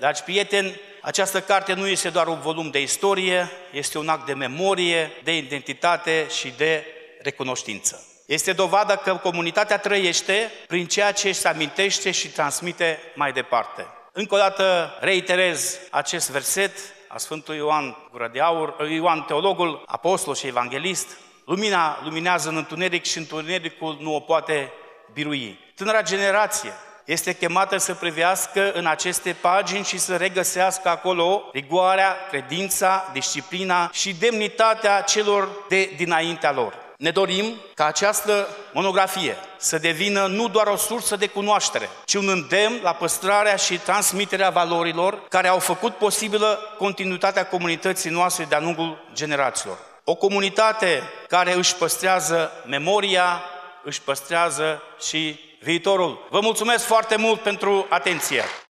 Dragi prieteni, această carte nu este doar un volum de istorie, este un act de memorie, de identitate și de recunoștință. Este dovadă că comunitatea trăiește prin ceea ce se amintește și transmite mai departe. Încă o dată reiterez acest verset a Sfântului Ioan Gură de Aur, Ioan Teologul, apostol și evanghelist: lumina luminează în întuneric și întunericul nu o poate birui. Tânăra generație este chemată să privească în aceste pagini și să regăsească acolo rigoarea, credința, disciplina și demnitatea celor de dinaintea lor. Ne dorim ca această monografie să devină nu doar o sursă de cunoaștere, ci un îndemn la păstrarea și transmiterea valorilor care au făcut posibilă continuitatea comunității noastre de-a lungul generațiilor. O comunitate care își păstrează memoria, își păstrează și viitorul. Vă mulțumesc foarte mult pentru atenție!